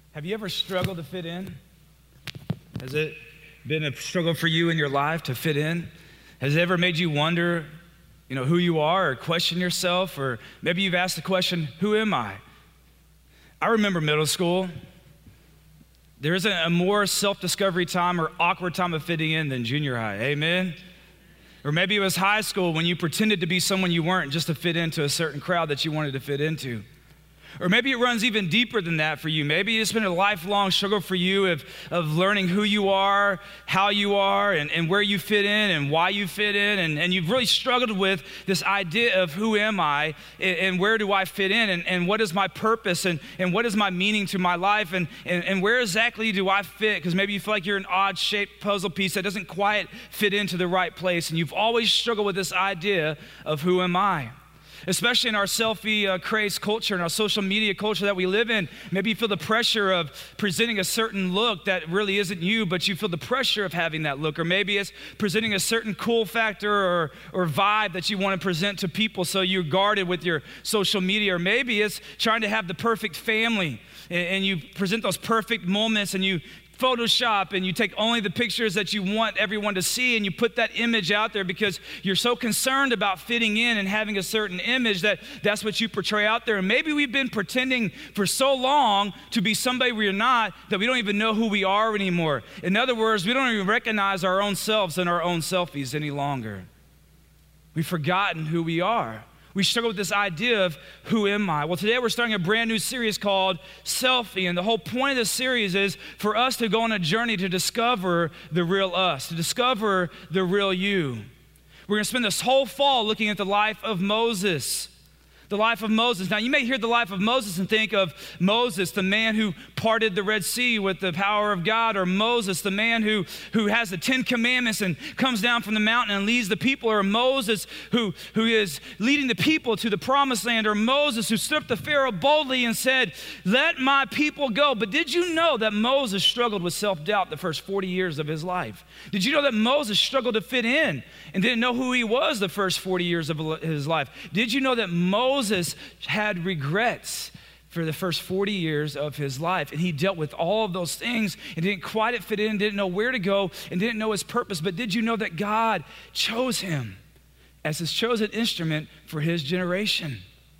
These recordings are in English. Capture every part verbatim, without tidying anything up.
Have you ever struggled to fit in? Has it been a struggle for you in your life to fit in? Has it ever made you wonder, you know, who you are or question yourself? Or maybe you've asked the question, who am I? I remember middle school. There isn't a more self-discovery time or awkward time of fitting in than junior high, amen? Or maybe it was high school when you pretended to be someone you weren't just to fit into a certain crowd that you wanted to fit into. Or maybe it runs even deeper than that for you. Maybe it's been a lifelong struggle for you of, of learning who you are, how you are, and, and where you fit in and why you fit in. And, and you've really struggled with this idea of who am I and, and where do I fit in and, and what is my purpose and, and what is my meaning to my life and, and, and where exactly do I fit? Because maybe you feel like you're an odd-shaped puzzle piece that doesn't quite fit into the right place. And you've always struggled with this idea of who am I? Especially in our selfie uh, crazed culture and our social media culture that we live in. Maybe you feel the pressure of presenting a certain look that really isn't you, but you feel the pressure of having that look. Or maybe it's presenting a certain cool factor or, or vibe that you want to present to people, so you're guarded with your social media. Or maybe it's trying to have the perfect family and, and you present those perfect moments and you Photoshop and you take only the pictures that you want everyone to see and you put that image out there because you're so concerned about fitting in and having a certain image that that's what you portray out there. And maybe we've been pretending for so long to be somebody we're not that we don't even know who we are anymore. In other words, we don't even recognize our own selves in our own selfies any longer. We've forgotten who we are. We struggle with this idea of who am I? Well, today we're starting a brand new series called Selfie, and the whole point of this series is for us to go on a journey to discover the real us, to discover the real you. We're going to spend this whole fall looking at the life of Moses. The life of Moses. Now, you may hear the life of Moses and think of Moses, the man who parted the Red Sea with the power of God, or Moses, the man who, who has the Ten Commandments and comes down from the mountain and leads the people, or Moses who, who is leading the people to the promised land, or Moses who stood up to Pharaoh boldly and said, let my people go. But did you know that Moses struggled with self-doubt the first forty years of his life? Did you know that Moses struggled to fit in and didn't know who he was the first forty years of his life? Did you know that Moses Moses had regrets for the first forty years of his life, and he dealt with all of those things and didn't quite fit in, didn't know where to go, and didn't know his purpose? But did you know that God chose him as his chosen instrument for his generation?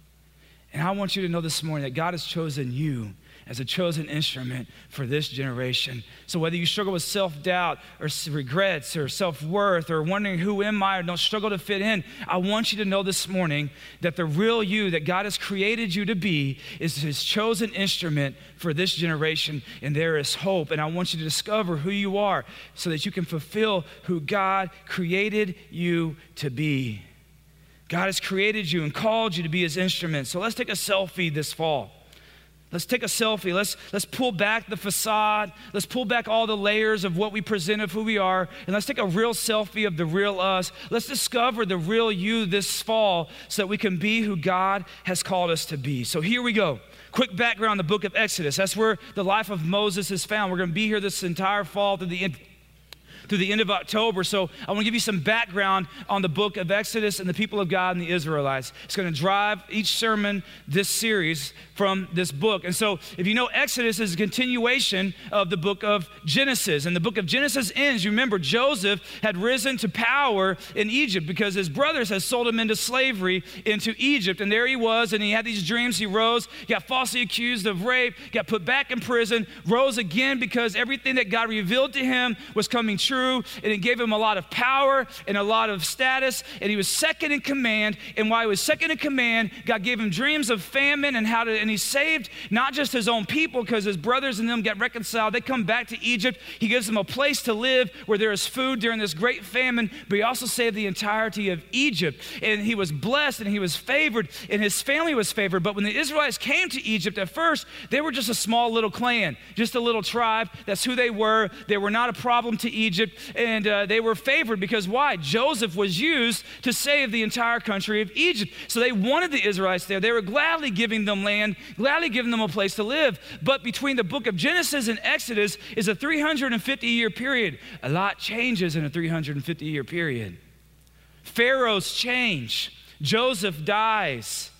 And I want you to know this morning that God has chosen you as a chosen instrument for this generation. So whether you struggle with self-doubt or regrets or self-worth or wondering who am I or don't struggle to fit in, I want you to know this morning that the real you that God has created you to be is his chosen instrument for this generation, and there is hope. And I want you to discover who you are so that you can fulfill who God created you to be. God has created you and called you to be his instrument. So let's take a selfie this fall. Let's take a selfie. Let's, let's pull back the facade. Let's pull back all the layers of what we present of who we are. And let's take a real selfie of the real us. Let's discover the real you this fall so that we can be who God has called us to be. So here we go. Quick background, the book of Exodus. That's where the life of Moses is found. We're going to be here this entire fall through the end. through the end of October. So I want to give you some background on the book of Exodus and the people of God and the Israelites. It's going to drive each sermon this series from this book. And so if you know, Exodus is a continuation of the book of Genesis. And the book of Genesis ends, you remember Joseph had risen to power in Egypt because his brothers had sold him into slavery into Egypt. And there he was, and he had these dreams. He rose, got falsely accused of rape, got put back in prison, rose again because everything that God revealed to him was coming true, and it gave him a lot of power and a lot of status, and he was second in command. And while he was second in command, God gave him dreams of famine and how to, and he saved not just his own people because his brothers and them get reconciled. They come back to Egypt. He gives them a place to live where there is food during this great famine, but he also saved the entirety of Egypt. And he was blessed and he was favored and his family was favored. But when the Israelites came to Egypt at first, they were just a small little clan, just a little tribe. That's who they were. They were not a problem to Egypt. And uh, they were favored because why? Joseph was used to save the entire country of Egypt. So they wanted the Israelites there. They were gladly giving them land, gladly giving them a place to live. But between the book of Genesis and Exodus is a three hundred fifty year period. A lot changes in a three hundred fifty year period. Pharaohs change. Joseph dies.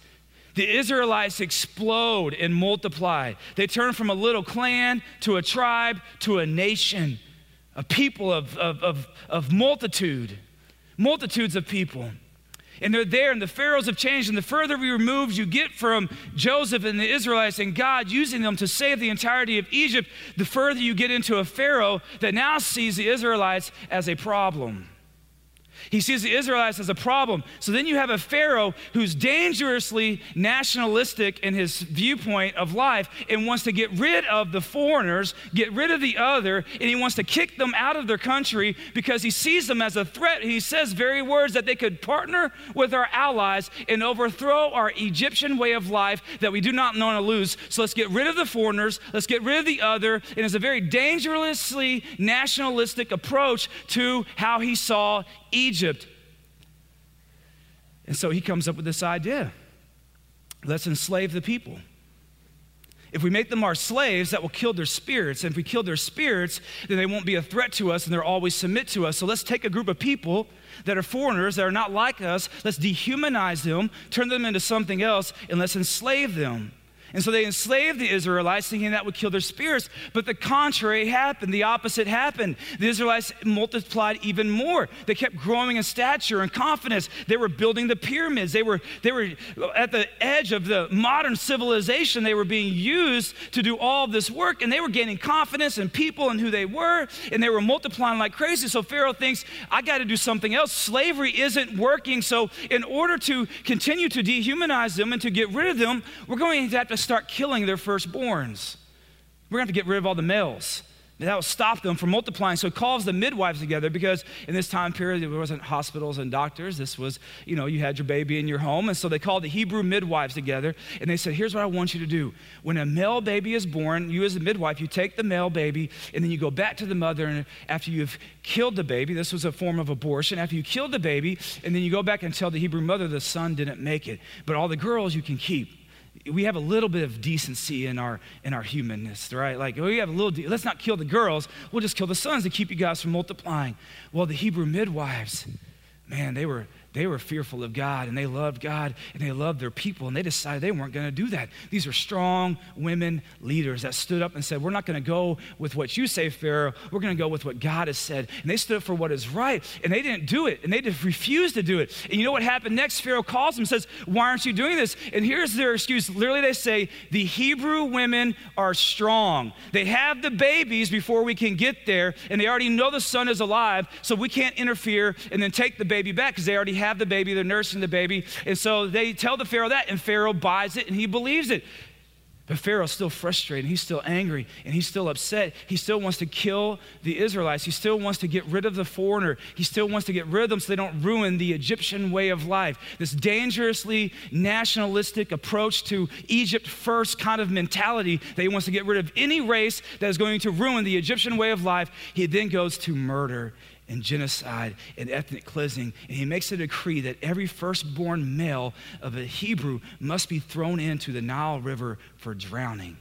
The Israelites explode and multiply. They turn from a little clan to a tribe to a nation, a people of, of, of, of multitude, multitudes of people. And they're there, and the pharaohs have changed. And the further we remove you get from Joseph and the Israelites and God using them to save the entirety of Egypt, the further you get into a Pharaoh that now sees the Israelites as a problem. He sees the Israelites as a problem. So then you have a Pharaoh who's dangerously nationalistic in his viewpoint of life and wants to get rid of the foreigners, get rid of the other, and he wants to kick them out of their country because he sees them as a threat. He says very words that they could partner with our allies and overthrow our Egyptian way of life that we do not want to lose. So let's get rid of the foreigners, let's get rid of the other. And it's a very dangerously nationalistic approach to how he saw Egypt. And so he comes up with this idea. Let's enslave the people. If we make them our slaves, that will kill their spirits. And if we kill their spirits, then they won't be a threat to us and they'll always submit to us. So let's take a group of people that are foreigners, that are not like us. Let's dehumanize them, turn them into something else, and let's enslave them. And so they enslaved the Israelites thinking that would kill their spirits, but the contrary happened, the opposite happened. The Israelites multiplied even more. They kept growing in stature and confidence. They were building the pyramids. They were, they were at the edge of the modern civilization. They were being used to do all of this work, and they were gaining confidence in people and who they were, and they were multiplying like crazy. So Pharaoh thinks, I got to do something else. Slavery isn't working, so in order to continue to dehumanize them and to get rid of them, we're going to have to start killing their firstborns. We're going to have to get rid of all the males. That will stop them from multiplying. So he calls the midwives together because in this time period, there wasn't hospitals and doctors. This was, you know, you had your baby in your home. And so they called the Hebrew midwives together and they said, here's what I want you to do. When a male baby is born, you as a midwife, you take the male baby and then you go back to the mother, and after you've killed the baby, this was a form of abortion, after you killed the baby, and then you go back and tell the Hebrew mother the son didn't make it. But all the girls you can keep. We have a little bit of decency in our in our humanness, right? Like, we have a little, de- let's not kill the girls, we'll just kill the sons to keep you guys from multiplying. Well, the Hebrew midwives, man, they were they were fearful of God, and they loved God, and they loved their people, and they decided they weren't going to do that. These were strong women leaders that stood up and said, we're not going to go with what you say, Pharaoh. We're going to go with what God has said. And they stood up for what is right, and they didn't do it, and they just refused to do it. And you know what happened next? Pharaoh calls them and says, why aren't you doing this? And here's their excuse. Literally, they say, the Hebrew women are strong. They have the babies before we can get there, and they already know the son is alive, so we can't interfere and then take the baby back because they already have the baby, they're nursing the baby. And so they tell the Pharaoh that, and Pharaoh buys it and he believes it. But Pharaoh's still frustrated, he's still angry, and he's still upset. He still wants to kill the Israelites. He still wants to get rid of the foreigner. He still wants to get rid of them so they don't ruin the Egyptian way of life. This dangerously nationalistic approach to Egypt first kind of mentality that he wants to get rid of any race that is going to ruin the Egyptian way of life. He then goes to murder and genocide and ethnic cleansing. And he makes a decree that every firstborn male of a Hebrew must be thrown into the Nile River for drowning.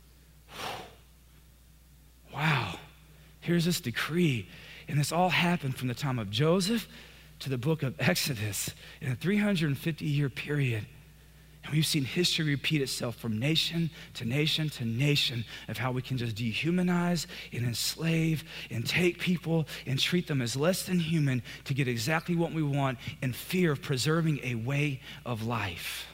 Wow. Here's this decree. And this all happened from the time of Joseph to the book of Exodus in a three hundred fifty year period. And we've seen history repeat itself from nation to nation to nation of how we can just dehumanize and enslave and take people and treat them as less than human to get exactly what we want in fear of preserving a way of life.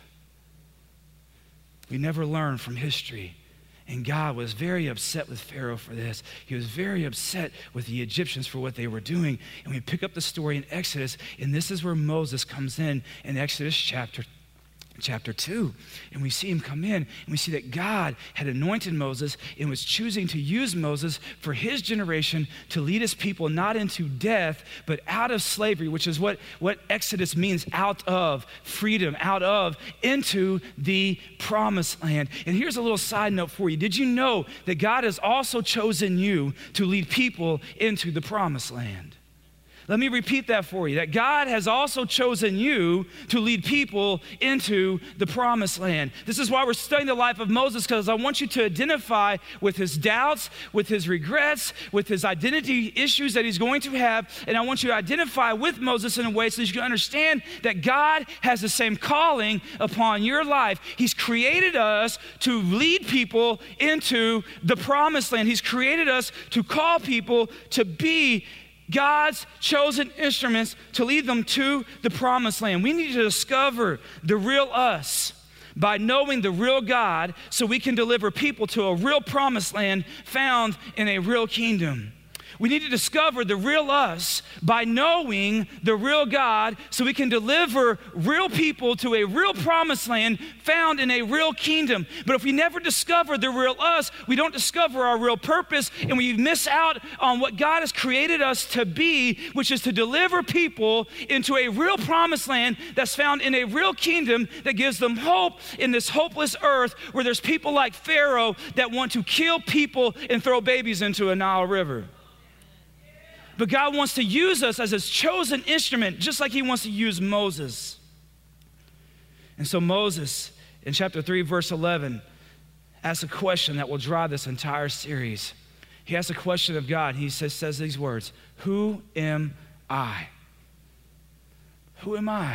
We never learn from history. And God was very upset with Pharaoh for this. He was very upset with the Egyptians for what they were doing. And we pick up the story in Exodus, and this is where Moses comes in in Exodus chapter chapter two. And we see him come in, and we see that God had anointed Moses and was choosing to use Moses for his generation to lead his people not into death, but out of slavery, which is what, what Exodus means, out of freedom, out of, into the promised land. And here's a little side note for you. Did you know that God has also chosen you to lead people into the promised land? Let me repeat that for you, that God has also chosen you to lead people into the promised land. This is why we're studying the life of Moses, because I want you to identify with his doubts, with his regrets, with his identity issues that he's going to have, and I want you to identify with Moses in a way so that you can understand that God has the same calling upon your life. He's created us to lead people into the promised land. He's created us to call people to be God's chosen instruments to lead them to the promised land. We need to discover the real us by knowing the real God so we can deliver people to a real promised land found in a real kingdom. We need to discover the real us by knowing the real God so we can deliver real people to a real promised land found in a real kingdom. But if we never discover the real us, we don't discover our real purpose, and we miss out on what God has created us to be, which is to deliver people into a real promised land that's found in a real kingdom that gives them hope in this hopeless earth where there's people like Pharaoh that want to kill people and throw babies into a Nile River. But God wants to use us as his chosen instrument, just like he wants to use Moses. And so Moses, in chapter three, verse eleven, asks a question that will drive this entire series. He asks a question of God. He says, says these words, "Who am I?" Who am I?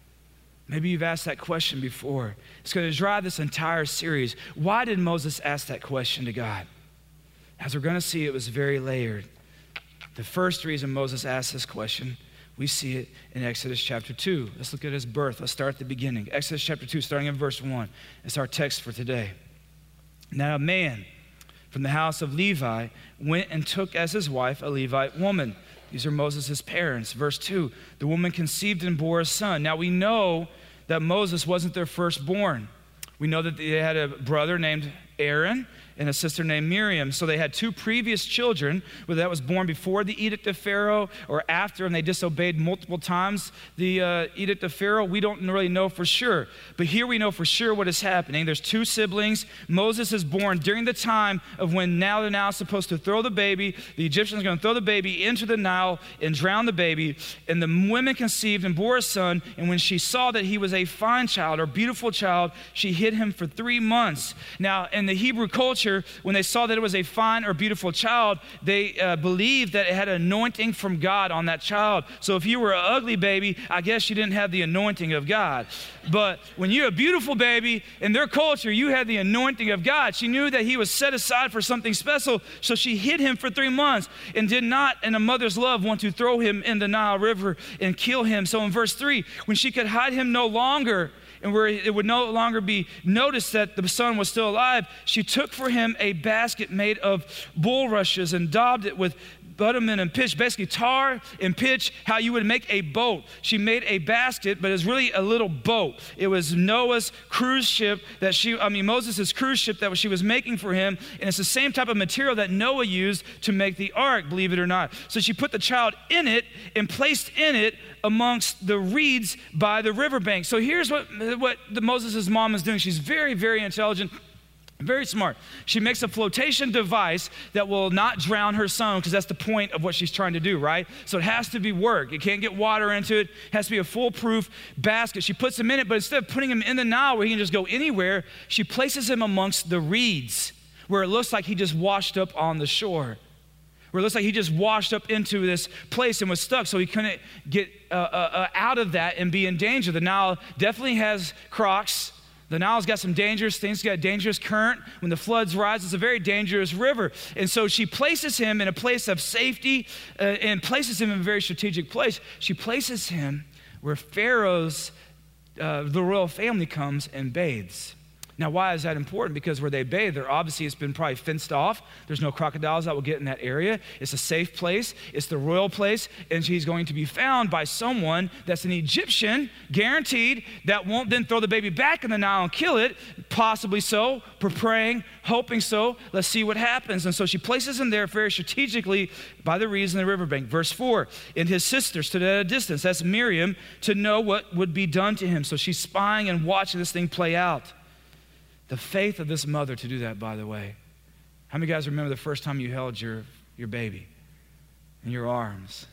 Maybe you've asked that question before. It's going to drive this entire series. Why did Moses ask that question to God? As we're going to see, it was very layered. The first reason Moses asked this question, we see it in Exodus chapter two. Let's look at his birth. Let's start at the beginning. Exodus chapter two, starting in verse one. It's our text for today. Now a man from the house of Levi went and took as his wife a Levite woman. These are Moses' parents. Verse two, the woman conceived and bore a son. Now we know that Moses wasn't their firstborn. We know that they had a brother named Aaron and a sister named Miriam. So they had two previous children, whether that was born before the edict of Pharaoh or after, and they disobeyed multiple times the uh, edict of Pharaoh. We don't really know for sure. But here we know for sure what is happening. There's two siblings. Moses is born during the time of when now they're now supposed to throw the baby. The Egyptians are going to throw the baby into the Nile and drown the baby. And the woman conceived and bore a son. And when she saw that he was a fine child or beautiful child, she hid him for three months. Now, in the Hebrew culture, when they saw that it was a fine or beautiful child, they uh, believed that it had an anointing from God on that child. So if you were an ugly baby, I guess you didn't have the anointing of God. But when you're a beautiful baby, in their culture, you had the anointing of God. She knew that he was set aside for something special, so she hid him for three months and did not, in a mother's love, want to throw him in the Nile River and kill him. So in verse three, when she could hide him no longer, and where it would no longer be noticed that the son was still alive, she took for him a basket made of bulrushes and daubed it with bitumen and pitch, basically tar and pitch, how you would make a boat. She made a basket, but it was really a little boat. It was Noah's cruise ship that she, I mean, Moses' cruise ship that she was making for him, and it's the same type of material that Noah used to make the ark, believe it or not. So she put the child in it and placed in it amongst the reeds by the riverbank. So here's what, what the Moses' mom is doing. She's very, very intelligent, very smart. She makes a flotation device that will not drown her son, because that's the point of what she's trying to do, right? So it has to be work. It can't get water into it. It has to be a foolproof basket. She puts him in it, but instead of putting him in the Nile where he can just go anywhere, she places him amongst the reeds where it looks like he just washed up on the shore, where it looks like he just washed up into this place and was stuck, so he couldn't get uh, uh, uh, out of that and be in danger. The Nile definitely has crocs. The Nile's got some dangerous things. It's got a dangerous current. When the floods rise, it's a very dangerous river. And so she places him in a place of safety uh, and places him in a very strategic place. She places him where Pharaoh's, uh, the royal family comes and bathes. Now, why is that important? Because where they bathe, there obviously it's been probably fenced off. There's no crocodiles that will get in that area. It's a safe place. It's the royal place. And she's going to be found by someone that's an Egyptian, guaranteed, that won't then throw the baby back in the Nile and kill it. Possibly so. We're praying, hoping so. Let's see what happens. And so she places him there very strategically by the reeds in the riverbank. Verse four, and his sister stood at a distance, that's Miriam, to know what would be done to him. So she's spying and watching this thing play out. The faith of this mother to do that, by the way. How many guys remember the first time you held your, your baby in your arms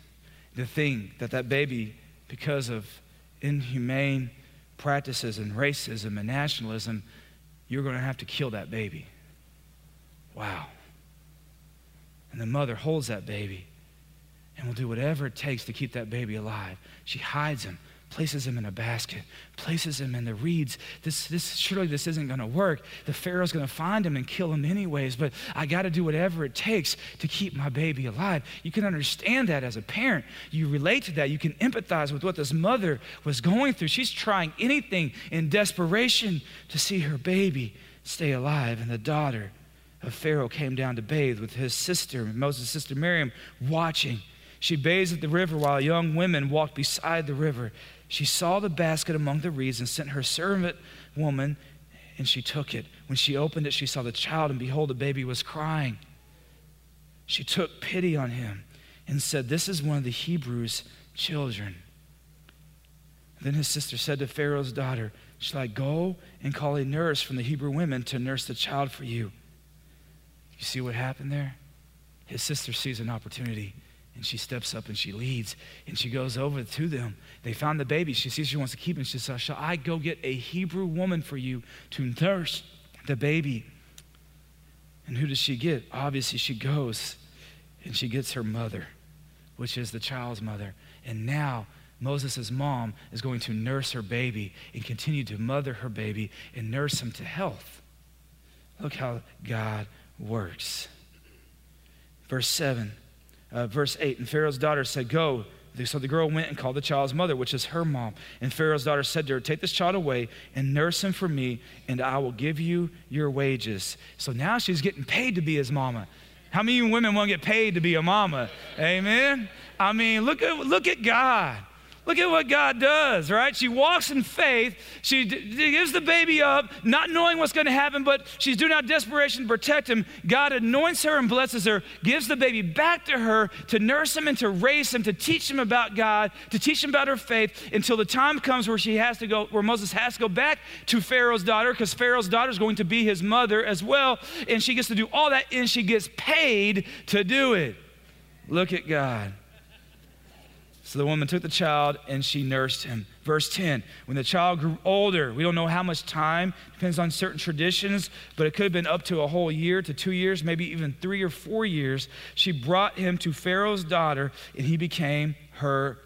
to think that that baby, because of inhumane practices and racism and nationalism, you're going to have to kill that baby. Wow. And the mother holds that baby and will do whatever it takes to keep that baby alive. She hides him, places him in a basket, places him in the reeds. This, this, surely this isn't going to work. The Pharaoh's going to find him and kill him anyways, but I got to do whatever it takes to keep my baby alive. You can understand that as a parent. You relate to that. You can empathize with what this mother was going through. She's trying anything in desperation to see her baby stay alive. And the daughter of Pharaoh came down to bathe with his sister, Moses' sister Miriam, watching. She bathed at the river while young women walked beside the river. She saw the basket among the reeds and sent her servant woman, and she took it. When she opened it, she saw the child, and behold, the baby was crying. She took pity on him and said, "This is one of the Hebrews' children." Then his sister said to Pharaoh's daughter, "Shall I go and call a nurse from the Hebrew women to nurse the child for you?" You see what happened there? His sister sees an opportunity, and she steps up and she leads, and she goes over to them. They found the baby. She sees she wants to keep him. She says, "Shall I go get a Hebrew woman for you to nurse the baby?" And who does she get? Obviously, she goes and she gets her mother, which is the child's mother. And now Moses' mom is going to nurse her baby and continue to mother her baby and nurse him to health. Look how God works. Verse seven. Uh, verse eight, and Pharaoh's daughter said, "Go." So the girl went and called the child's mother, which is her mom. And Pharaoh's daughter said to her, "Take this child away and nurse him for me, and I will give you your wages." So now she's getting paid to be his mama. How many of you women want to get paid to be a mama? Amen? I mean, look at, look at God. Look at what God does, right? She walks in faith. She d- gives the baby up, not knowing what's going to happen, but she's doing out desperation to protect him. God anoints her and blesses her, gives the baby back to her to nurse him and to raise him, to teach him about God, to teach him about her faith until the time comes where she has to go, where Moses has to go back to Pharaoh's daughter, because Pharaoh's daughter is going to be his mother as well. And she gets to do all that, and she gets paid to do it. Look at God. So the woman took the child and she nursed him. Verse ten, when the child grew older, we don't know how much time, depends on certain traditions, but it could have been up to a whole year to two years, maybe even three or four years. She brought him to Pharaoh's daughter, and he became her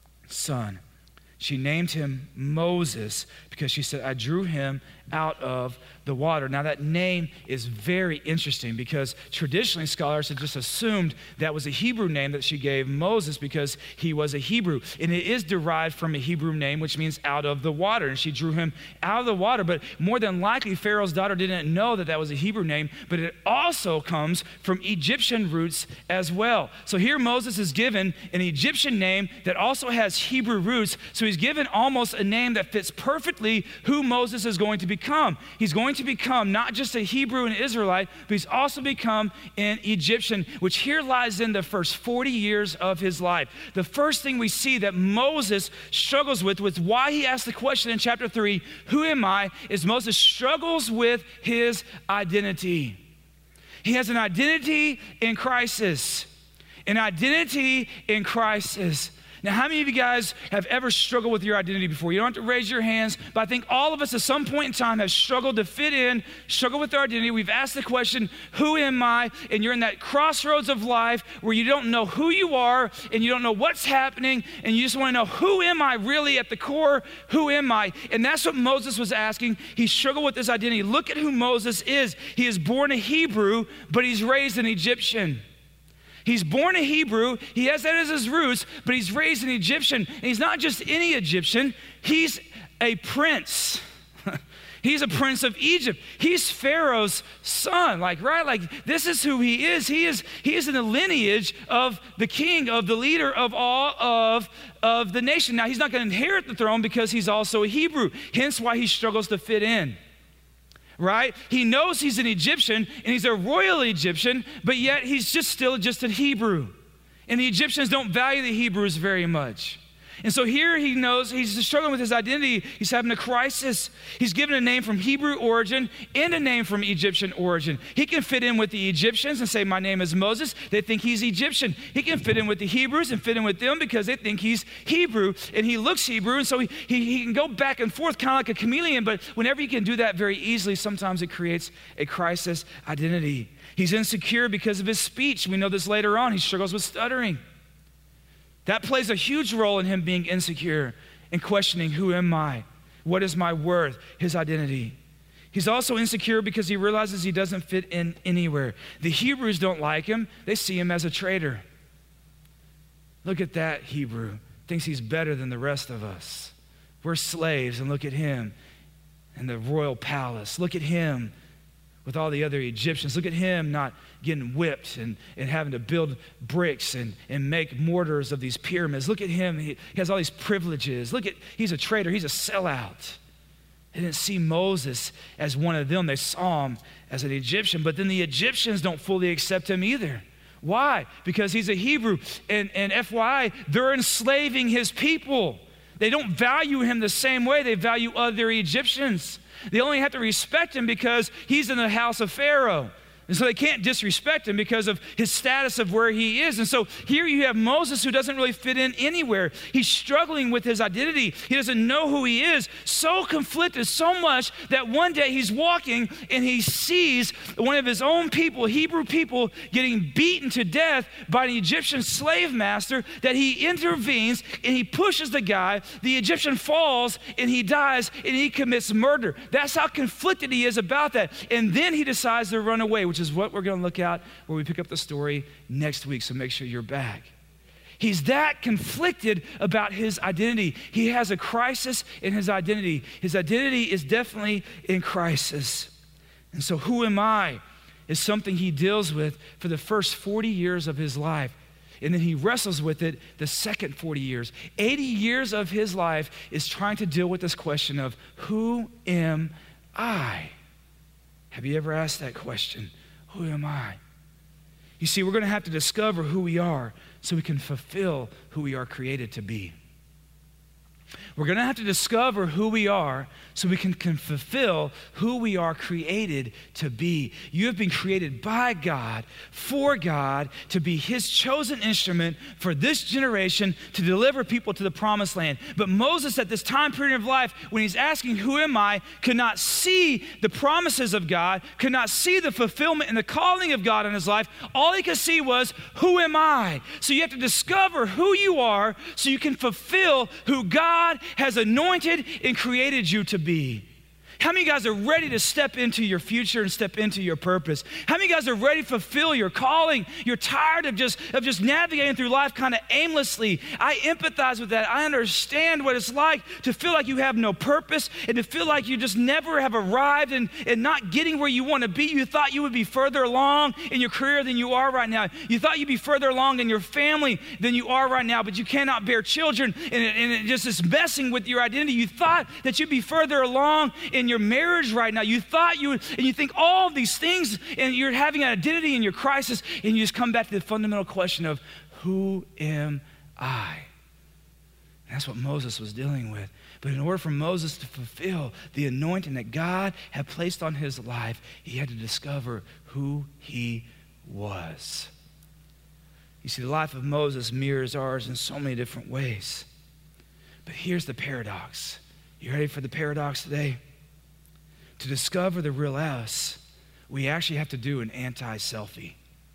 son. She named him Moses because she said, "I drew him out of the water." Now that name is very interesting because traditionally scholars had just assumed that was a Hebrew name that she gave Moses because he was a Hebrew. And it is derived from a Hebrew name, which means out of the water. And she drew him out of the water. But more than likely, Pharaoh's daughter didn't know that that was a Hebrew name, but it also comes from Egyptian roots as well. So here Moses is given an Egyptian name that also has Hebrew roots. So he's given almost a name that fits perfectly who Moses is going to become. He's going to become not just a Hebrew and Israelite, but he's also become an Egyptian, which here lies in the first forty years of his life. The first thing we see that Moses struggles with, with why he asked the question in chapter three, "Who am I?" is Moses struggles with his identity. He has an identity in crisis. An identity in crisis. Now, how many of you guys have ever struggled with your identity before? You don't have to raise your hands, but I think all of us at some point in time have struggled to fit in, struggled with our identity. We've asked the question, "Who am I?" And you're in that crossroads of life where you don't know who you are and you don't know what's happening and you just want to know, who am I really at the core? Who am I? And that's what Moses was asking. He struggled with his identity. Look at who Moses is. He is born a Hebrew, but he's raised an Egyptian. He's born a Hebrew, he has that as his roots, but he's raised an Egyptian. And he's not just any Egyptian, he's a prince. He's a prince of Egypt. He's Pharaoh's son, like, right? Like, this is who he is. He is, he is in the lineage of the king, of the leader of all of, of the nation. Now, he's not going to inherit the throne because he's also a Hebrew, hence why he struggles to fit in. Right? He knows he's an Egyptian and he's a royal Egyptian, but yet he's just still just a Hebrew. And the Egyptians don't value the Hebrews very much. And so here he knows he's struggling with his identity. He's having a crisis. He's given a name from Hebrew origin and a name from Egyptian origin. He can fit in with the Egyptians and say, my name is Moses. They think he's Egyptian. He can fit in with the Hebrews and fit in with them because they think he's Hebrew and he looks Hebrew. And so he, he, he can go back and forth kind of like a chameleon, but whenever you can do that very easily, sometimes it creates a crisis identity. He's insecure because of his speech. We know this later on. He struggles with stuttering. That plays a huge role in him being insecure and questioning, who am I? What is my worth? His identity. He's also insecure because he realizes he doesn't fit in anywhere. The Hebrews don't like him. They see him as a traitor. Look at that Hebrew. Thinks he's better than the rest of us. We're slaves, and look at him in the royal palace. Look at him with all the other Egyptians. Look at him not getting whipped and, and having to build bricks and, and make mortars of these pyramids. Look at him. He, he has all these privileges. Look at, he's a traitor. He's a sellout. They didn't see Moses as one of them. They saw him as an Egyptian. But then the Egyptians don't fully accept him either. Why? Because he's a Hebrew. And, and F Y I, they're enslaving his people. They don't value him the same way they value other Egyptians. They only have to respect him because he's in the house of Pharaoh. And so they can't disrespect him because of his status of where he is. And so here you have Moses who doesn't really fit in anywhere. He's struggling with his identity. He doesn't know who he is. So conflicted, so much that one day he's walking and he sees one of his own people, Hebrew people, getting beaten to death by an Egyptian slave master, that he intervenes and he pushes the guy. The Egyptian falls and he dies and he commits murder. That's how conflicted he is about that. And then he decides to run away, which is what we're going to look at where we pick up the story next week, so make sure you're back. He's that conflicted about his identity. He has a crisis in his identity. His identity is definitely in crisis. And so who am I is something he deals with for the first forty years of his life. And then he wrestles with it the second forty years. eighty years of his life is trying to deal with this question of, who am I? Have you ever asked that question? Who am I? You see, we're going to have to discover who we are so we can fulfill who we are created to be. We're going to have to discover who we are so we can, can fulfill who we are created to be. You have been created by God, for God, to be his chosen instrument for this generation to deliver people to the promised land. But Moses, at this time period of life, when he's asking, who am I, could not see the promises of God, could not see the fulfillment and the calling of God in his life. All he could see was, who am I? So you have to discover who you are so you can fulfill who God has anointed and created you to be. How many of you guys are ready to step into your future and step into your purpose? How many of you guys are ready to fulfill your calling? You're tired of just, of just navigating through life kind of aimlessly. I empathize with that. I understand what it's like to feel like you have no purpose and to feel like you just never have arrived and, and not getting where you want to be. You thought you would be further along in your career than you are right now. You thought you'd be further along in your family than you are right now, but you cannot bear children and it, and it just is messing with your identity. You thought that you'd be further along in your marriage right now. You thought you would, and you think all of these things, and you're having an identity in your crisis, and you just come back to the fundamental question of, who am I? And that's what Moses was dealing with. But in order for Moses to fulfill the anointing that God had placed on his life, he had to discover who he was. You see, the life of Moses mirrors ours in so many different ways. But here's the paradox. You ready for the paradox today? To discover the real us, we actually have to do an anti-selfie.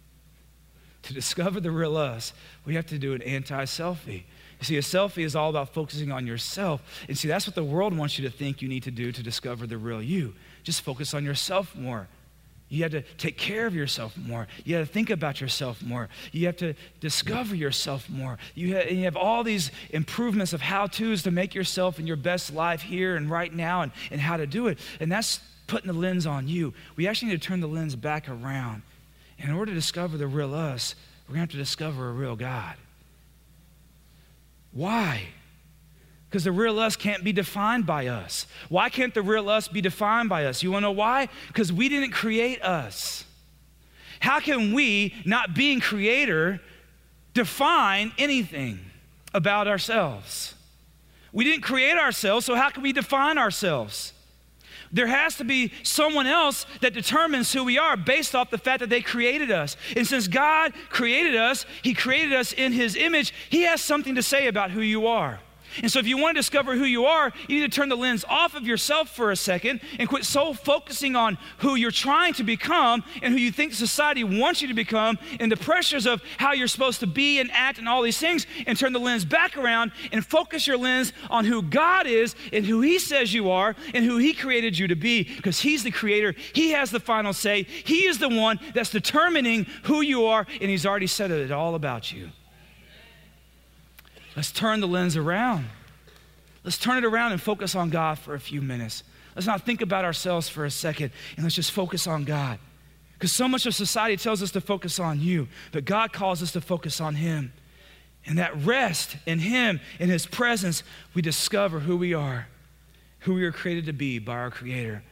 To discover the real us, we have to do an anti-selfie. You see, a selfie is all about focusing on yourself. And see, that's what the world wants you to think you need to do to discover the real you. Just focus on yourself more. You have to take care of yourself more. You have to think about yourself more. You have to discover yourself more. You have, and you have all these improvements of how-tos to make yourself in your best life here and right now and, and how to do it. And that's putting the lens on you. We actually need to turn the lens back around. And in order to discover the real us, we're going to have to discover a real God. Why? Because the real us can't be defined by us. Why can't the real us be defined by us? You want to know why? Because we didn't create us. How can we, not being creator, define anything? about ourselves. We didn't create ourselves, so how can we define ourselves? There has to be someone else that determines who we are based off the fact that they created us. And since God created us, he created us in his image, he has something to say about who you are. And so if you want to discover who you are, you need to turn the lens off of yourself for a second and quit so focusing on who you're trying to become and who you think society wants you to become and the pressures of how you're supposed to be and act and all these things, and turn the lens back around and focus your lens on who God is and who he says you are and who he created you to be, because he's the creator. He has the final say. He is the one that's determining who you are, and he's already said it all about you. Let's turn the lens around. Let's turn it around and focus on God for a few minutes. Let's not think about ourselves for a second, and let's just focus on God. Because so much of society tells us to focus on you, but God calls us to focus on him. And that rest in him, in his presence, we discover who we are, who we were created to be by our Creator.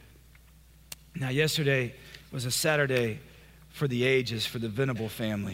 Now, yesterday was a Saturday for the ages, for the Venable family.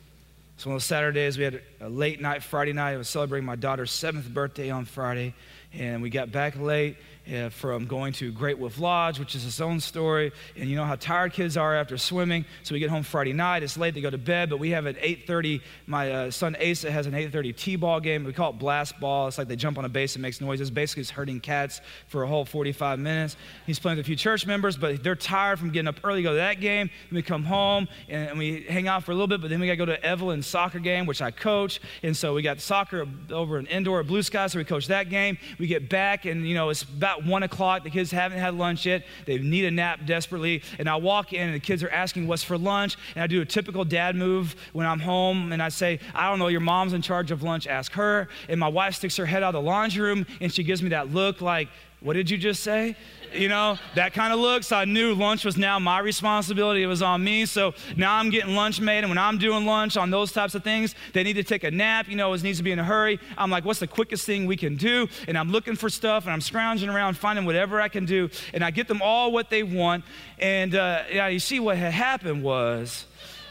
So one of those Saturdays, we had a late night Friday night. I was celebrating my daughter's seventh birthday on Friday, and we got back late uh, from going to Great Wolf Lodge, which is its own story. And you know how tired kids are after swimming. So we get home Friday night. It's late to go to bed, but we have an eight thirty. My uh, son Asa has an eight thirty T-ball game. We call it blast ball. It's like they jump on a base and makes noises. Basically, it's herding cats for a whole forty-five minutes. He's playing with a few church members, but they're tired from getting up early to go to that game. And we come home and, and we hang out for a little bit, but then we got to go to Evelyn's soccer game, which I coach. And so we got soccer over in indoor at Blue Sky, so we coach that game. We get back, and you know it's about one o'clock. The kids haven't had lunch yet. They need a nap desperately. And I walk in, and the kids are asking what's for lunch. And I do a typical dad move when I'm home, and I say, I don't know, your mom's in charge of lunch, ask her. And my wife sticks her head out of the laundry room, and she gives me that look like, what did you just say? You know, that kind of look. So I knew lunch was now my responsibility. It was on me. So now I'm getting lunch made. And when I'm doing lunch on those types of things, they need to take a nap. You know, it needs to be in a hurry. I'm like, what's the quickest thing we can do? And I'm looking for stuff, and I'm scrounging around, finding whatever I can do. And I get them all what they want. And uh, yeah, you see what had happened was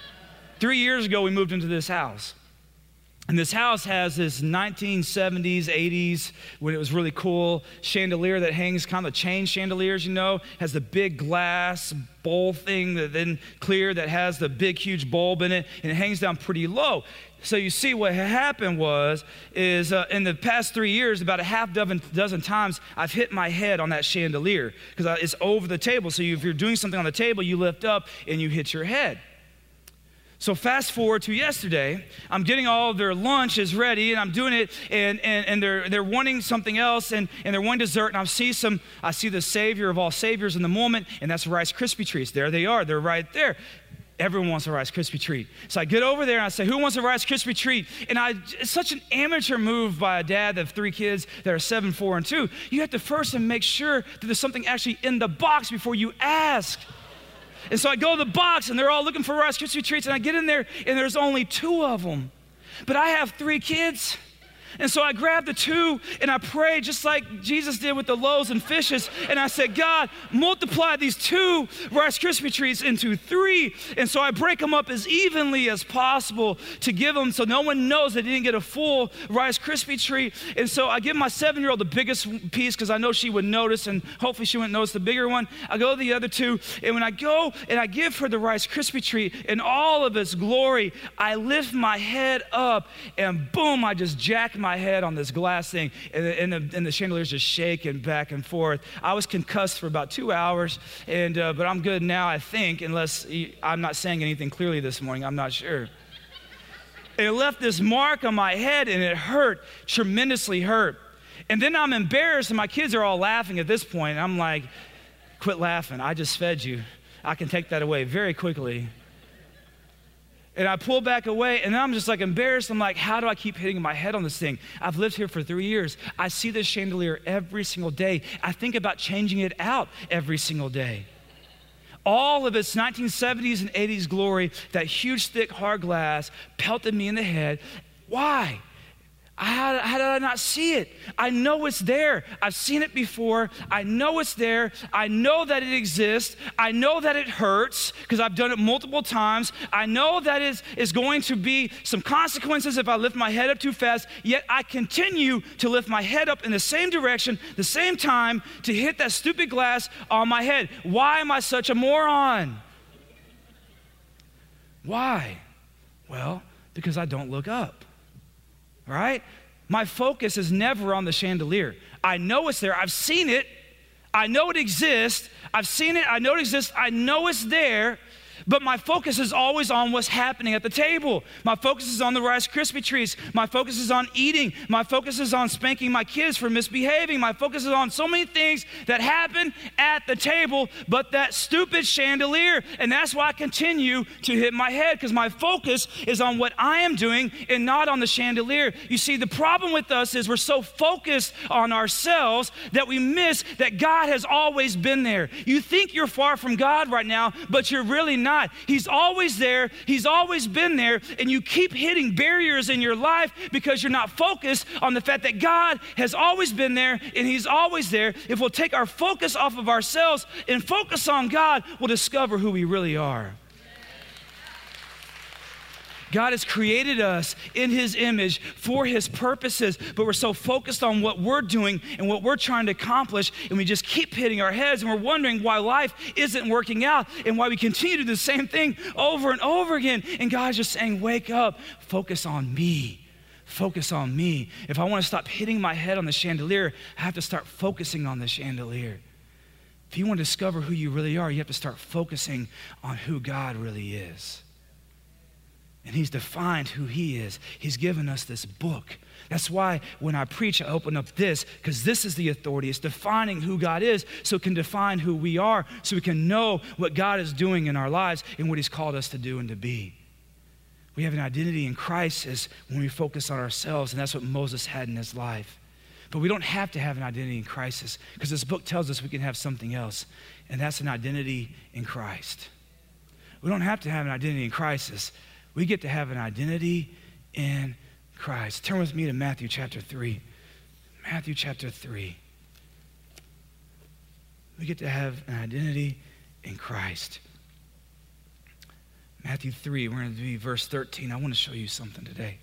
three years ago, we moved into this house. And this house has this nineteen seventies, eighties, when it was really cool, chandelier that hangs, kind of chain chandeliers, you know, has the big glass bowl thing that then clear that has the big, huge bulb in it, and it hangs down pretty low. So you see what happened was, is uh, in the past three years, about a half dozen, dozen times, I've hit my head on that chandelier because it's over the table. So you, if you're doing something on the table, you lift up and you hit your head. So fast forward to yesterday, I'm getting all of their lunches ready, and I'm doing it, and, and, and they're, they're wanting something else, and, and they're wanting dessert, and I see some, I see the savior of all saviors in the moment, and that's Rice Krispie treats. There they are, they're right there. Everyone wants a Rice Krispie treat. So I get over there and I say, who wants a Rice Krispie treat? And I, it's such an amateur move by a dad of three kids that are seven, four, and two. You have to first and make sure that there's something actually in the box before you ask. And so I go to the box, and they're all looking for Rice Krispie treats, and I get in there, and there's only two of them. But I have three kids. And so I grabbed the two, and I prayed just like Jesus did with the loaves and fishes. And I said, God, multiply these two Rice Krispie treats into three. And so I break them up as evenly as possible to give them so no one knows they didn't get a full Rice Krispie treat. And so I give my seven-year-old the biggest piece because I know she would notice, and hopefully she wouldn't notice the bigger one. I go to the other two, and when I go and I give her the Rice Krispie treat in all of its glory, I lift my head up, and boom, I just jack my head on this glass thing, and the, and the, and the chandelier's just shaking back and forth. I was concussed for about two hours, and uh, but I'm good now, I think, unless he, I'm not saying anything clearly this morning. I'm not sure. And it left this mark on my head, and it hurt, tremendously hurt. And then I'm embarrassed, and my kids are all laughing at this point. I'm like, quit laughing. I just fed you. I can take that away very quickly. And I pull back away, and then I'm just like embarrassed. I'm like, how do I keep hitting my head on this thing? I've lived here for three years. I see this chandelier every single day. I think about changing it out every single day. All of its nineteen seventies and eighties glory, that huge, thick, hard glass, pelted me in the head. Why? How, how did I not see it? I know it's there. I've seen it before. I know it's there. I know that it exists. I know that it hurts because I've done it multiple times. I know that it is going to be some consequences if I lift my head up too fast, yet I continue to lift my head up in the same direction, the same time, to hit that stupid glass on my head. Why am I such a moron? Why? Well, because I don't look up. Right? My focus is never on the chandelier. I know it's there. I've seen it. I know it exists. I've seen it. I know it exists. I know it's there. But my focus is always on what's happening at the table. My focus is on the Rice Krispie treats. My focus is on eating. My focus is on spanking my kids for misbehaving. My focus is on so many things that happen at the table, but that stupid chandelier. And that's why I continue to hit my head, because my focus is on what I am doing and not on the chandelier. You see, the problem with us is we're so focused on ourselves that we miss that God has always been there. You think you're far from God right now, but you're really not. He's always there. He's always been there. And you keep hitting barriers in your life because you're not focused on the fact that God has always been there and he's always there. If we'll take our focus off of ourselves and focus on God, we'll discover who we really are. God has created us in his image for his purposes, but we're so focused on what we're doing and what we're trying to accomplish, and we just keep hitting our heads, and we're wondering why life isn't working out and why we continue to do the same thing over and over again. And God's just saying, wake up, focus on me. Focus on me. If I want to stop hitting my head on the chandelier, I have to start focusing on the chandelier. If you want to discover who you really are, you have to start focusing on who God really is. And he's defined who he is. He's given us this book. That's why when I preach, I open up this, because this is the authority. It's defining who God is so it can define who we are, so we can know what God is doing in our lives and what he's called us to do and to be. We have an identity in Christ as when we focus on ourselves, and that's what Moses had in his life. But we don't have to have an identity in Christ, because this book tells us we can have something else, and that's an identity in Christ. We don't have to have an identity in Christ. We get to have an identity in Christ. Turn with me to Matthew chapter three. Matthew chapter three. We get to have an identity in Christ. Matthew three, we're going to be verse thirteen. I want to show you something today.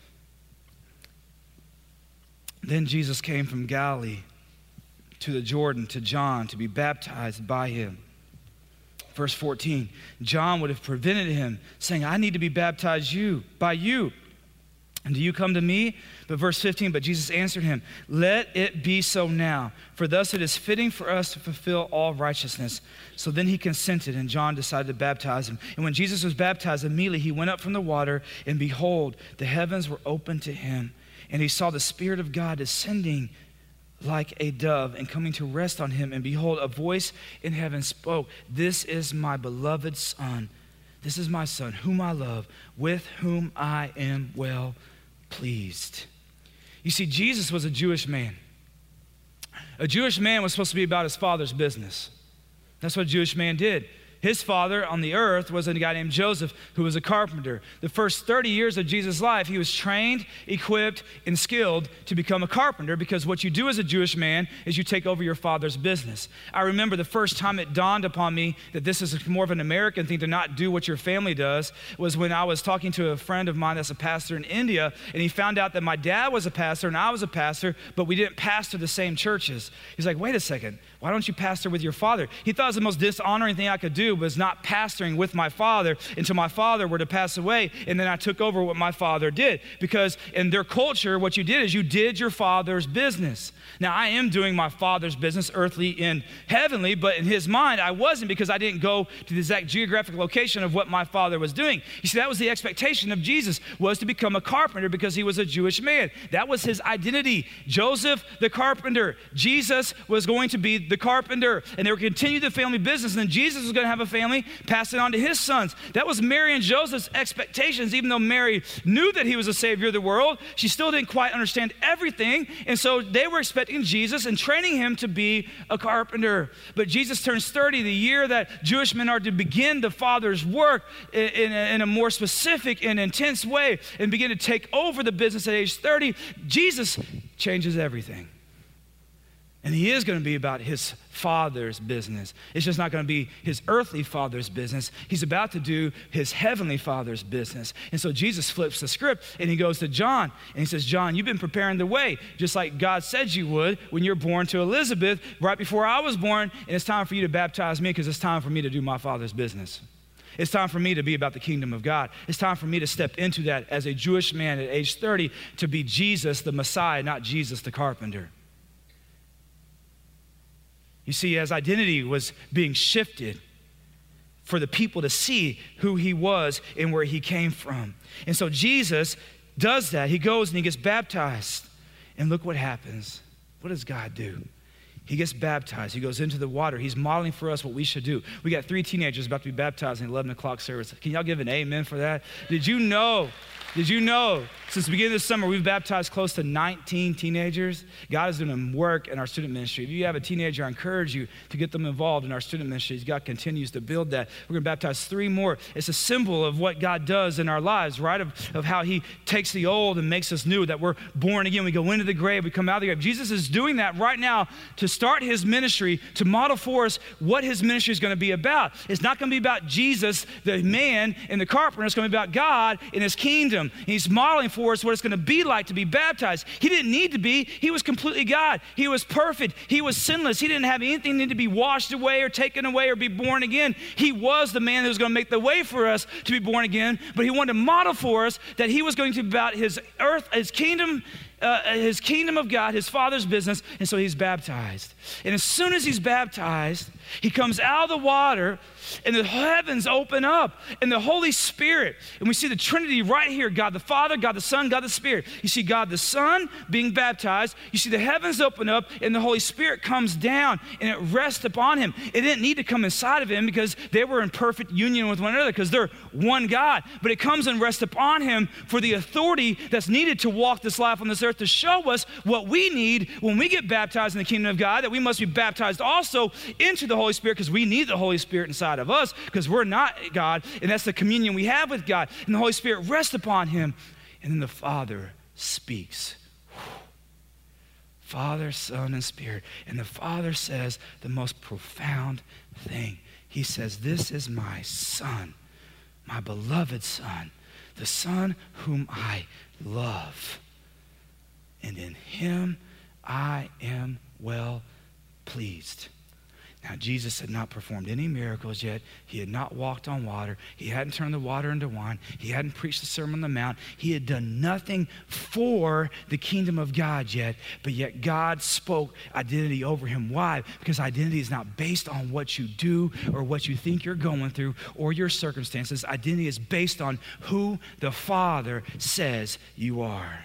Then Jesus came from Galilee to the Jordan to John to be baptized by him. Verse fourteen, John would have prevented him, saying, I need to be baptized you by you. And do you come to me? But verse fifteen, but Jesus answered him, let it be so now, for thus it is fitting for us to fulfill all righteousness. So then he consented, and John decided to baptize him. And when Jesus was baptized, immediately he went up from the water, and behold, the heavens were opened to him. And he saw the Spirit of God descending like a dove and coming to rest on him. And behold, a voice in heaven spoke, this is my beloved Son. This is my Son, whom I love, with whom I am well pleased. You see, Jesus was a Jewish man. A Jewish man was supposed to be about his father's business. That's what a Jewish man did. His father on the earth was a guy named Joseph, who was a carpenter. The first thirty years of Jesus' life, he was trained, equipped, and skilled to become a carpenter, because what you do as a Jewish man is you take over your father's business. I remember the first time it dawned upon me that this is more of an American thing to not do what your family does was when I was talking to a friend of mine that's a pastor in India, and he found out that my dad was a pastor and I was a pastor, but we didn't pastor the same churches. He's like, wait a second, why don't you pastor with your father? He thought it was the most dishonoring thing I could do was not pastoring with my father until my father were to pass away, and then I took over what my father did. Because in their culture, what you did is you did your father's business. Now, I am doing my father's business, earthly and heavenly, but in his mind, I wasn't, because I didn't go to the exact geographic location of what my father was doing. You see, that was the expectation of Jesus, was to become a carpenter because he was a Jewish man. That was his identity. Joseph, the carpenter. Jesus was going to be the carpenter, and they were going to continue the family business, and then Jesus was going to have have a family, pass it on to his sons. That was Mary and Joseph's expectations. Even though Mary knew that he was the Savior of the world, she still didn't quite understand everything. And so they were expecting Jesus and training him to be a carpenter. But Jesus turns thirty, the year that Jewish men are to begin the Father's work in, in, a, in a more specific and intense way and begin to take over the business at age thirty. Jesus changes everything. And he is going to be about his Father's business. It's just not going to be his earthly father's business. He's about to do his heavenly Father's business. And so Jesus flips the script and he goes to John and he says, John, you've been preparing the way just like God said you would when you're born to Elizabeth right before I was born. And it's time for you to baptize me because it's time for me to do my Father's business. It's time for me to be about the kingdom of God. It's time for me to step into that as a Jewish man at age thirty to be Jesus the Messiah, not Jesus the carpenter. You see, as identity was being shifted for the people to see who he was and where he came from. And so Jesus does that. He goes and he gets baptized. And look what happens. What does God do? He gets baptized. He goes into the water. He's modeling for us what we should do. We got three teenagers about to be baptized in the eleven o'clock service. Can y'all give an amen for that? Did you know, did you know, since the beginning of the summer, we've baptized close to nineteen teenagers? God is doing work in our student ministry. If you have a teenager, I encourage you to get them involved in our student ministries. God continues to build that. We're going to baptize three more. It's a symbol of what God does in our lives, right? Of, of how he takes the old and makes us new, that we're born again. We go into the grave, we come out of the grave. Jesus is doing that right now to start his ministry, to model for us what his ministry is going to be about. It's not going to be about Jesus, the man and the carpenter. It's going to be about God and his kingdom. He's modeling for us what it's going to be like to be baptized. He didn't need to be. He was completely God. He was perfect. He was sinless. He didn't have anything need to be washed away or taken away or be born again. He was the man who was going to make the way for us to be born again, but he wanted to model for us that he was going to be about his earth, his kingdom, Uh, his kingdom of God, his Father's business, and so he's baptized. And as soon as he's baptized, he comes out of the water, and the heavens open up, and the Holy Spirit, and we see the Trinity right here, God the Father, God the Son, God the Spirit. You see God the Son being baptized, you see the heavens open up, and the Holy Spirit comes down, and it rests upon him. It didn't need to come inside of him because they were in perfect union with one another because they're one God, but it comes and rests upon him for the authority that's needed to walk this life on this earth, to show us what we need when we get baptized in the kingdom of God, that we must be baptized also into the Holy Spirit because we need the Holy Spirit inside of us because we're not God, and that's the communion we have with God. And the Holy Spirit rests upon him, and then the Father speaks. Father, Son, and Spirit. And the Father says the most profound thing. He says, this is my Son, my beloved Son, the Son whom I love. And in him I am well pleased. Now, Jesus had not performed any miracles yet. He had not walked on water. He hadn't turned the water into wine. He hadn't preached the Sermon on the Mount. He had done nothing for the kingdom of God yet, but yet God spoke identity over him. Why? Because identity is not based on what you do or what you think you're going through or your circumstances. Identity is based on who the Father says you are.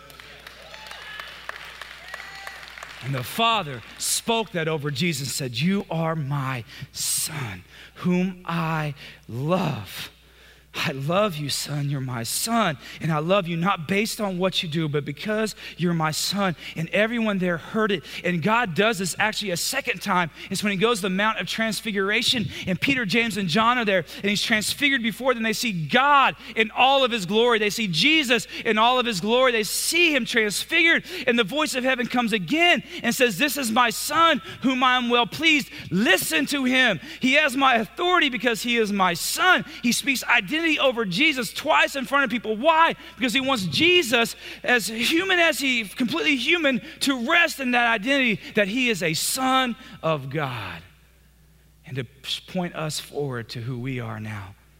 And the Father spoke that over Jesus and said, you are my Son, whom I love. I love you, son. You're my son. And I love you not based on what you do, but because you're my son. And everyone there heard it. And God does this actually a second time. It's when he goes to the Mount of Transfiguration. And Peter, James, and John are there. And he's transfigured before them. They see God in all of his glory. They see Jesus in all of his glory. They see him transfigured. And the voice of heaven comes again and says, this is my son whom I am well pleased. Listen to him. He has my authority because he is my son. He speaks identity over Jesus twice in front of people. Why? Because he wants Jesus, as human as he, completely human, to rest in that identity that he is a son of God, and to point us forward to who we are now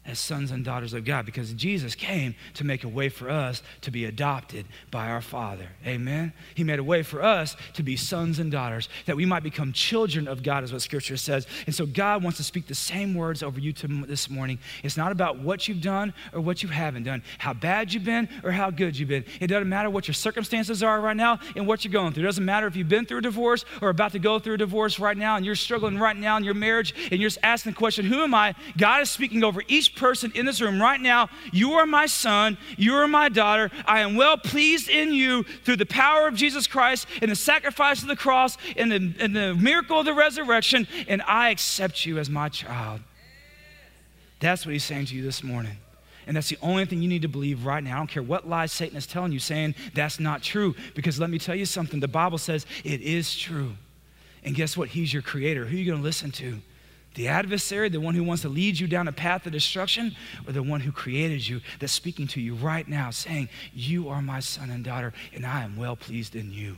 as sons and daughters of God, because Jesus came to make a way for us to be adopted by our Father. Amen? He made a way for us to be sons and daughters, that we might become children of God, is what Scripture says. And so God wants to speak the same words over you to this morning. It's not about what you've done or what you haven't done, how bad you've been or how good you've been. It doesn't matter what your circumstances are right now and what you're going through. It doesn't matter if you've been through a divorce or about to go through a divorce right now and you're struggling right now in your marriage and you're just asking the question, who am I? God is speaking over each person in this room right now. You are my son. You are my daughter. I am well pleased in you through the power of Jesus Christ and the sacrifice of the cross and the, and the miracle of the resurrection, and I accept you as my child. That's what he's saying to you this morning. And that's the only thing you need to believe right now. I don't care what lies Satan is telling you, saying that's not true. Because let me tell you something. The Bible says it is true. And guess what? He's your creator. Who are you going to listen to? The adversary, the one who wants to lead you down a path of destruction, or the one who created you, that's speaking to you right now, saying, you are my son and daughter, and I am well pleased in you.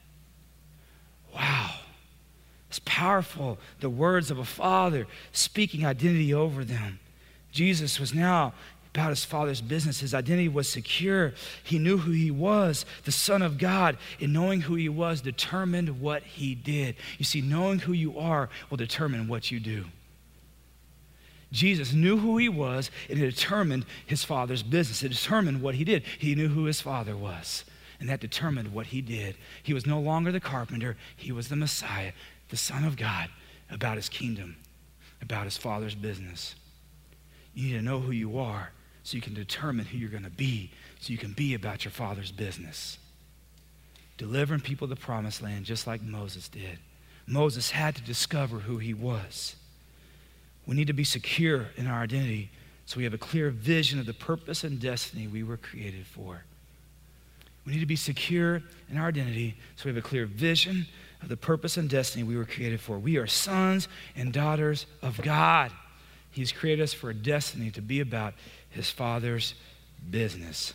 Wow. It's powerful, the words of a father speaking identity over them. Jesus was now about his Father's business. His identity was secure. He knew who he was, the Son of God, and knowing who he was determined what he did. You see, knowing who you are will determine what you do. Jesus knew who he was, and it determined his Father's business. It determined what he did. He knew who his Father was, and that determined what he did. He was no longer the carpenter. He was the Messiah, the Son of God, about his kingdom, about his Father's business. You need to know who you are so you can determine who you're going to be, so you can be about your Father's business. Delivering people to the promised land just like Moses did. Moses had to discover who he was. We need to be secure in our identity so we have a clear vision of the purpose and destiny we were created for. We need to be secure in our identity so we have a clear vision of the purpose and destiny we were created for. We are sons and daughters of God. He's created us for a destiny to be about his Father's business.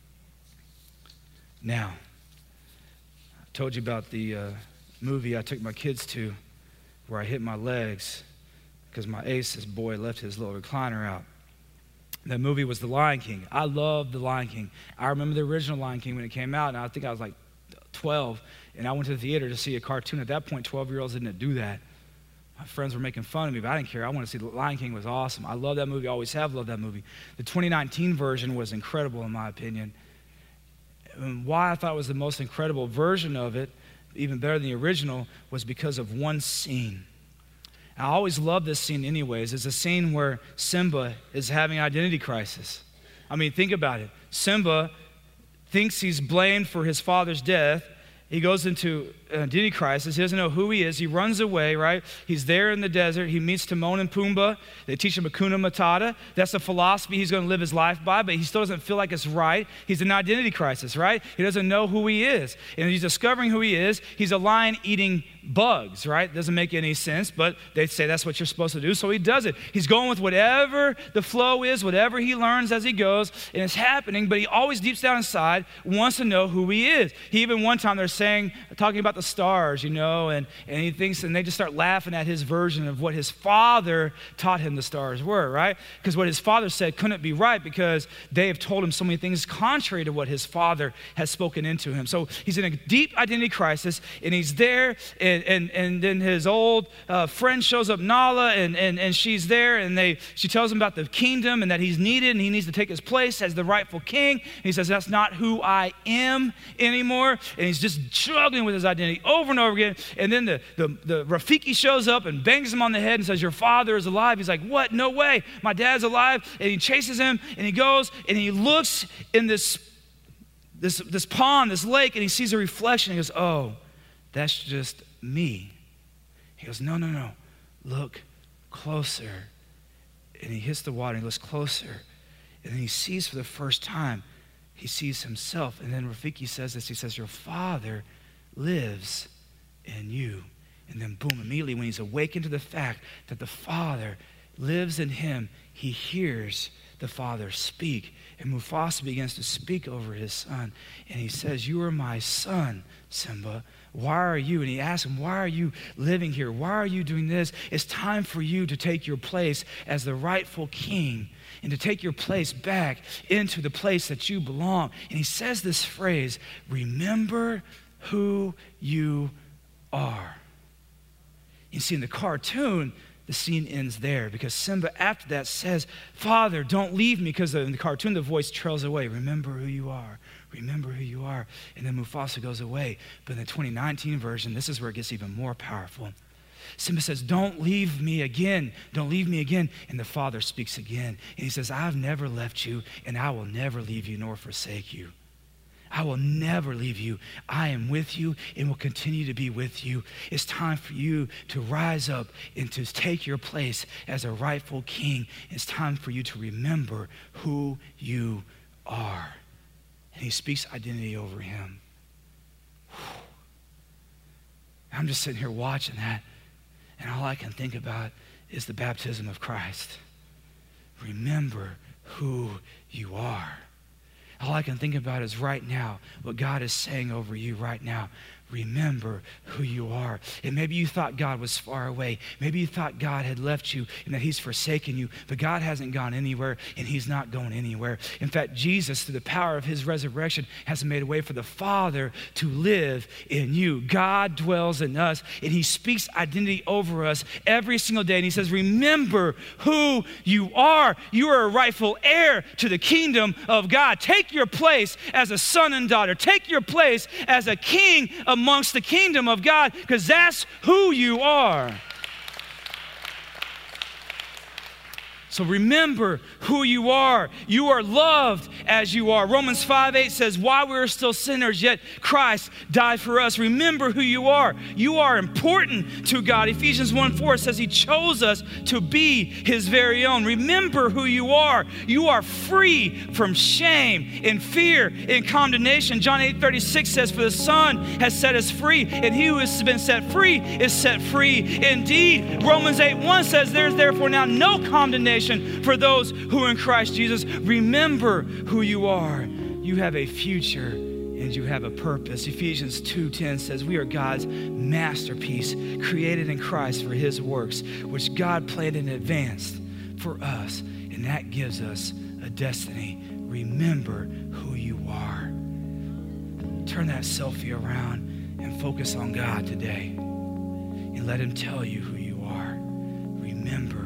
Now, I told you about the uh, movie I took my kids to where I hit my legs because my ace, this boy, left his little recliner out. That movie was The Lion King. I loved The Lion King. I remember the original Lion King when it came out, and I think I was like twelve, and I went to the theater to see a cartoon. At that point, twelve-year-olds didn't do that. My friends were making fun of me, but I didn't care. I wanted to see The Lion King. Was awesome. I love that movie. I always have loved that movie. The twenty nineteen version was incredible, in my opinion. And why I thought it was the most incredible version of it, even better than the original, was because of one scene. I always love this scene anyways. It's a scene where Simba is having an identity crisis. I mean, think about it. Simba thinks he's blamed for his father's death. He goes into an identity crisis. He doesn't know who he is. He runs away, right? He's there in the desert. He meets Timon and Pumbaa. They teach him Hakuna Matata. That's a philosophy he's going to live his life by, but he still doesn't feel like it's right. He's in an identity crisis, right? He doesn't know who he is. And he's discovering who he is. He's a lion eating bugs, right? Doesn't make any sense, but they say that's what you're supposed to do, so he does it. He's going with whatever the flow is, whatever he learns as he goes, and it's happening, but he always deep down inside wants to know who he is. He even one time they're saying, talking about the stars, you know, and, and he thinks, and they just start laughing at his version of what his father taught him the stars were, right? Because what his father said couldn't be right because they have told him so many things contrary to what his father has spoken into him. So he's in a deep identity crisis, and he's there, and And, and then his old uh, friend shows up, Nala, and, and, and she's there, and they she tells him about the kingdom and that he's needed and he needs to take his place as the rightful king. And he says, that's not who I am anymore. And he's just struggling with his identity over and over again. And then the, the, the Rafiki shows up and bangs him on the head and says, your father is alive. He's like, what? No way. My dad's alive. And he chases him, and he goes, and he looks in this, this, this pond, this lake, and he sees a reflection. He goes, oh, that's just me. He goes, no, no, no, look closer. And he hits the water, and he looks closer. And then he sees for the first time, he sees himself. And then Rafiki says this, he says, your father lives in you. And then boom, immediately when he's awakened to the fact that the Father lives in him, he hears the father, speak. And Mufasa begins to speak over his son. And he says, you are my son, Simba. Why are you? And he asks him, why are you living here? Why are you doing this? It's time for you to take your place as the rightful king and to take your place back into the place that you belong. And he says this phrase, remember who you are. You see, in the cartoon, the scene ends there because Simba, after that, says, Father, don't leave me, because in the cartoon, the voice trails away. Remember who you are. Remember who you are. And then Mufasa goes away. But in the twenty nineteen version, this is where it gets even more powerful. Simba says, don't leave me again. Don't leave me again. And the father speaks again. And he says, I've never left you, and I will never leave you nor forsake you. I will never leave you. I am with you and will continue to be with you. It's time for you to rise up and to take your place as a rightful king. It's time for you to remember who you are. And he speaks identity over him. Whew. I'm just sitting here watching that, and all I can think about is the baptism of Christ. Remember who you are. All I can think about is right now, what God is saying over you right now. Remember who you are. And maybe you thought God was far away. Maybe you thought God had left you and that he's forsaken you. But God hasn't gone anywhere, and he's not going anywhere. In fact, Jesus, through the power of his resurrection, has made a way for the Father to live in you. God dwells in us, and he speaks identity over us every single day. And he says, remember who you are. You are a rightful heir to the kingdom of God. Take your place as a son and daughter. Take your place as a king of amongst the kingdom of God, because that's who you are. So remember who you are. You are loved as you are. Romans five eight says, while we were still sinners, yet Christ died for us. Remember who you are. You are important to God. Ephesians one four says he chose us to be his very own. Remember who you are. You are free from shame and fear and condemnation. John eight thirty-six says, for the Son has set us free, and he who has been set free is set free indeed. Romans eight one says, there's therefore now no condemnation for those who are in Christ Jesus. Remember who you are. You have a future and you have a purpose. Ephesians two ten says we are God's masterpiece, created in Christ for his works, which God planned in advance for us, and that gives us a destiny. Remember who you are. Turn that selfie around and focus on God today, and let him tell you who you are. Remember